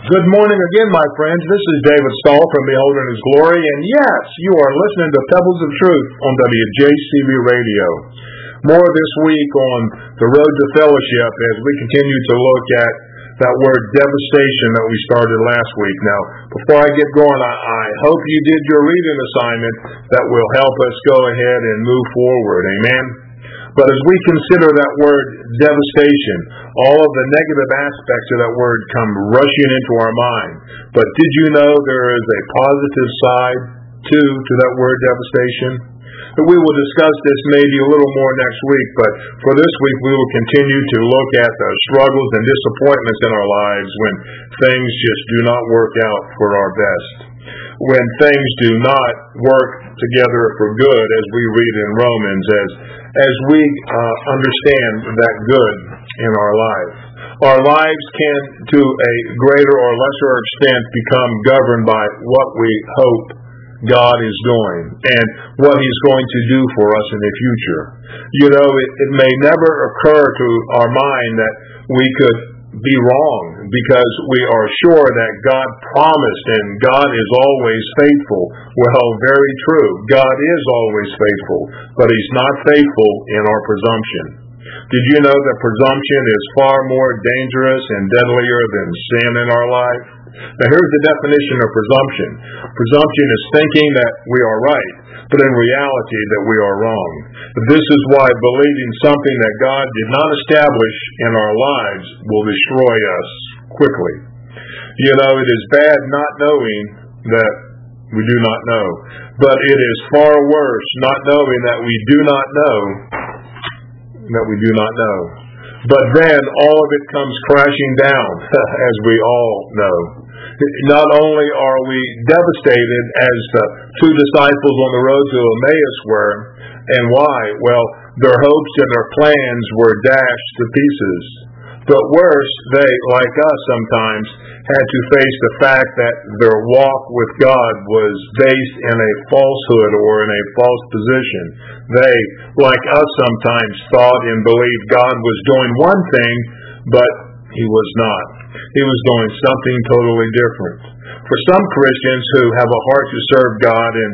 Good morning again, my friends. This is David Stahl from Beholding His Glory, and yes, you are listening to Pebbles of Truth on WJCB Radio. More this week on the road to fellowship as we continue to look at that word devastation that we started last week. Now, before I get going, I hope you did your reading assignment that will help us go ahead and move forward. Amen? But as we consider that word devastation, all of the negative aspects of that word come rushing into our mind. But did you know there is a positive side to that word devastation? We will discuss this maybe a little more next week, but for this week we will continue to look at the struggles and disappointments in our lives when things just do not work out for our best. When things do not work together for good, as we read in Romans, as we understand that good in our life. Our lives can, to a greater or lesser extent, become governed by what we hope God is doing and what He's going to do for us in the future. You know, it may never occur to our mind that we could be wrong because we are sure that God promised and God is always faithful. Well, very true. God is always faithful, but He's not faithful in our presumption. Did you know that presumption is far more dangerous and deadlier than sin in our life? Now here's the definition of presumption. Presumption is thinking that we are right, but in reality that we are wrong. This is why believing something that God did not establish in our lives will destroy us quickly. You know, it is bad not knowing that we do not know, but it is far worse not knowing that we do not know that we do not know. But then all of it comes crashing down, as we all know. Not only are we devastated as the two disciples on the road to Emmaus were, and why? Well, their hopes and their plans were dashed to pieces. But worse, they, like us sometimes, had to face the fact that their walk with God was based in a falsehood or in a false position. They, like us sometimes, thought and believed God was doing one thing, but He was not. He was doing something totally different. For some Christians who have a heart to serve God and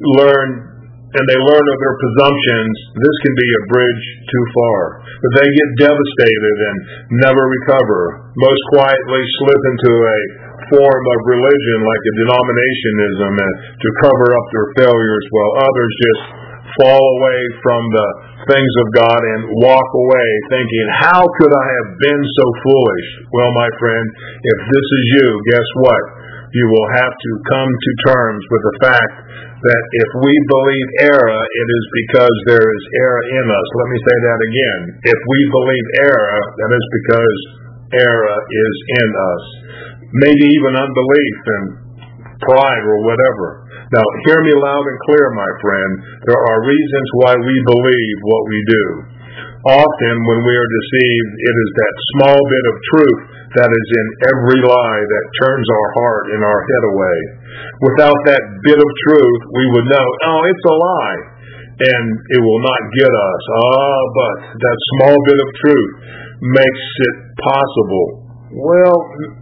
they learn of their presumptions, this can be a bridge too far. But they get devastated and never recover. Most quietly slip into a form of religion like a denominationism to cover up their failures, while others just fall away from the things of God and walk away thinking, how could I have been so foolish? Well, my friend, if this is you, guess what? You will have to come to terms with the fact that if we believe error, it is because there is error in us. Let me say that again. If we believe error, that is because error is in us. Maybe even unbelief and pride or whatever. Now, hear me loud and clear, my friend. There are reasons why we believe what we do. Often, when we are deceived, it is that small bit of truth that is in every lie that turns our heart and our head away. Without that bit of truth, we would know, oh, it's a lie, and it will not get us. But that small bit of truth makes it possible. Well,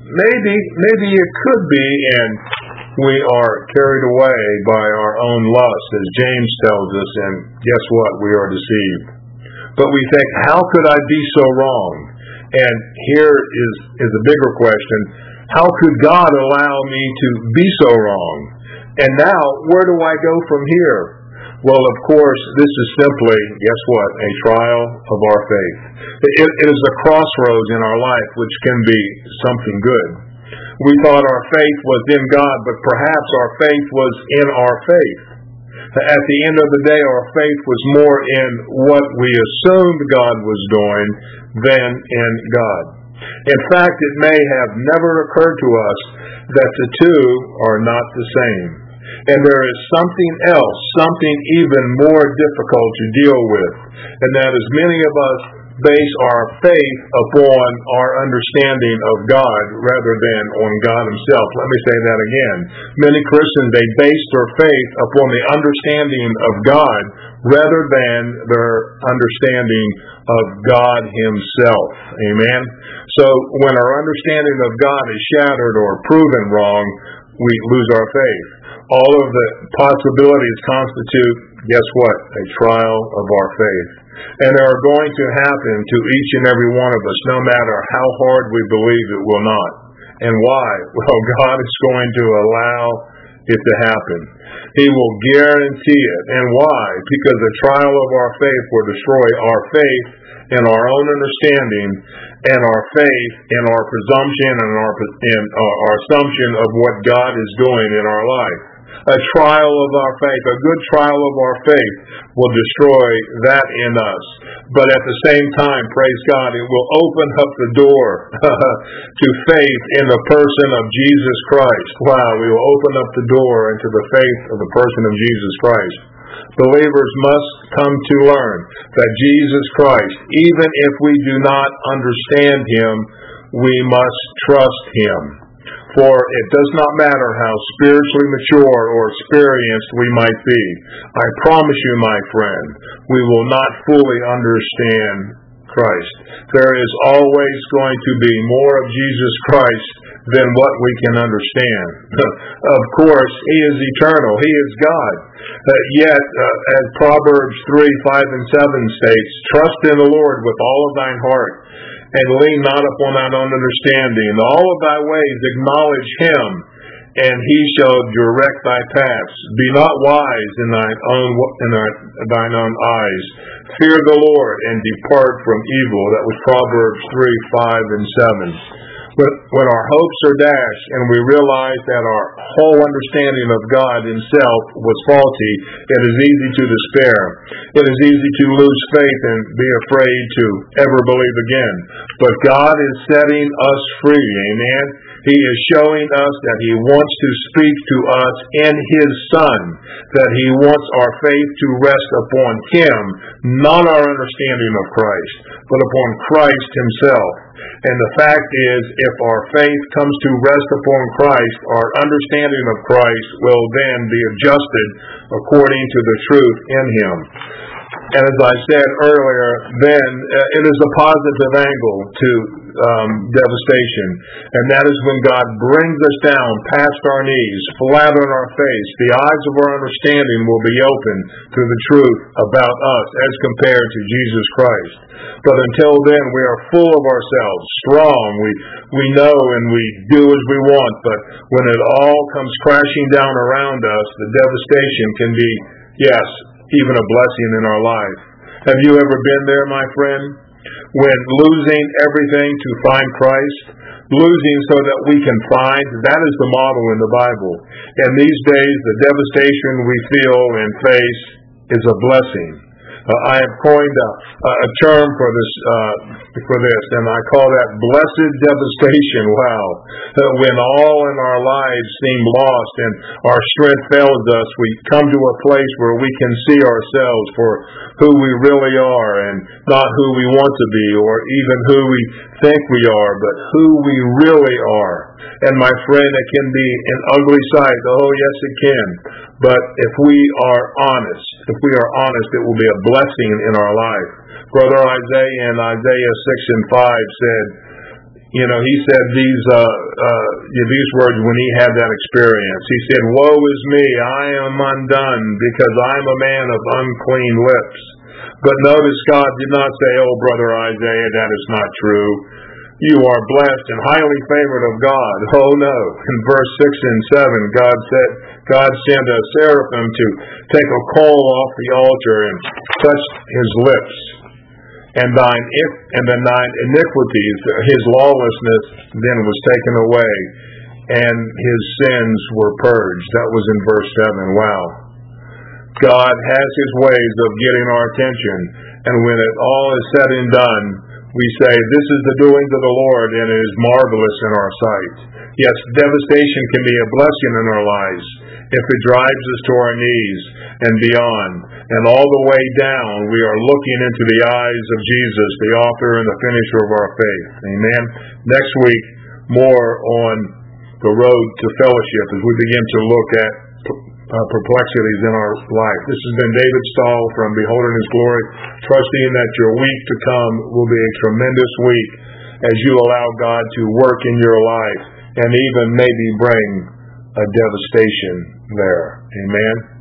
maybe it could be, and we are carried away by our own lust, as James tells us, and guess what? We are deceived. But we think, how could I be so wrong? And here is a bigger question. How could God allow me to be so wrong? And now, where do I go from here? Well, of course, this is simply, guess what, a trial of our faith. It is a crossroads in our life which can be something good. We thought our faith was in God, but perhaps our faith was in our faith. At the end of the day, our faith was more in what we assumed God was doing than in God. In fact, it may have never occurred to us that the two are not the same. And there is something else, something even more difficult to deal with, and that is many of us base our faith upon our understanding of God rather than on God Himself. Let me say that again. Many Christians, they base their faith upon the understanding of God rather than their understanding of God Himself. Amen? So when our understanding of God is shattered or proven wrong, we lose our faith. All of the possibilities constitute, guess what? A trial of our faith. And they are going to happen to each and every one of us, no matter how hard we believe it will not. And why? Well, God is going to allow it to happen. He will guarantee it. And why? Because the trial of our faith will destroy our faith in our own understanding and our faith in our presumption and our assumption of what God is doing in our life. A trial of our faith, a good trial of our faith will destroy that in us. But at the same time, praise God, it will open up the door to faith in the person of Jesus Christ. Wow, we will open up the door into the faith of the person of Jesus Christ. Believers must come to learn that Jesus Christ, even if we do not understand Him, we must trust Him. For it does not matter how spiritually mature or experienced we might be. I promise you, my friend, we will not fully understand Christ. There is always going to be more of Jesus Christ than what we can understand. Of course, He is eternal. He is God. Yet, as Proverbs 3, 5, and 7 states, trust in the Lord with all of thine heart, and lean not upon thine own understanding. In all of thy ways acknowledge Him, and He shall direct thy paths. Be not wise in thine own eyes. Fear the Lord, and depart from evil. That was Proverbs 3, 5, and 7. When our hopes are dashed and we realize that our whole understanding of God Himself was faulty, it is easy to despair. It is easy to lose faith and be afraid to ever believe again. But God is setting us free, amen? He is showing us that He wants to speak to us in His Son, that He wants our faith to rest upon Him, not our understanding of Christ, but upon Christ Himself. And the fact is, if our faith comes to rest upon Christ, our understanding of Christ will then be adjusted according to the truth in Him. And as I said earlier, then it is a positive angle to devastation. And that is when God brings us down past our knees, flat on our face. The eyes of our understanding will be open to the truth about us as compared to Jesus Christ. But until then, we are full of ourselves, strong. We know and we do as we want. But when it all comes crashing down around us, the devastation can be, yes, even a blessing in our life. Have you ever been there, my friend? When losing everything to find Christ, losing so that we can find, that is the model in the Bible. And these days, the devastation we feel and face is a blessing. I have coined a term for this, and I call that blessed devastation. Wow. When all in our lives seem lost and our strength fails us, we come to a place where we can see ourselves for who we really are and not who we want to be or even who we think we are, but who we really are. And my friend, it can be an ugly sight. Oh, yes, it can. But if we are honest, it will be a blessing in our life. Brother Isaiah in Isaiah 6 and 5 said, he said these words when he had that experience. He said, "Woe is me, I am undone, because I am a man of unclean lips." But notice God did not say, "Oh, Brother Isaiah, that is not true. You are blessed and highly favored of God." Oh no. In verse 6 and 7, God said, God sent a seraphim to take a coal off the altar and touch his lips. And thine iniquities, his lawlessness then was taken away, and his sins were purged. That was in verse 7. Wow. God has his ways of getting our attention, and when it all is said and done, we say, "This is the doings of the Lord, and it is marvelous in our sight." Yes, devastation can be a blessing in our lives if it drives us to our knees and beyond. And all the way down, we are looking into the eyes of Jesus, the author and the finisher of our faith. Amen. Next week, more on the road to fellowship as we begin to look at perplexities in our life. This has been David Stahl from Beholding His Glory, trusting that your week to come will be a tremendous week as you allow God to work in your life and even maybe bring a devastation there. Amen.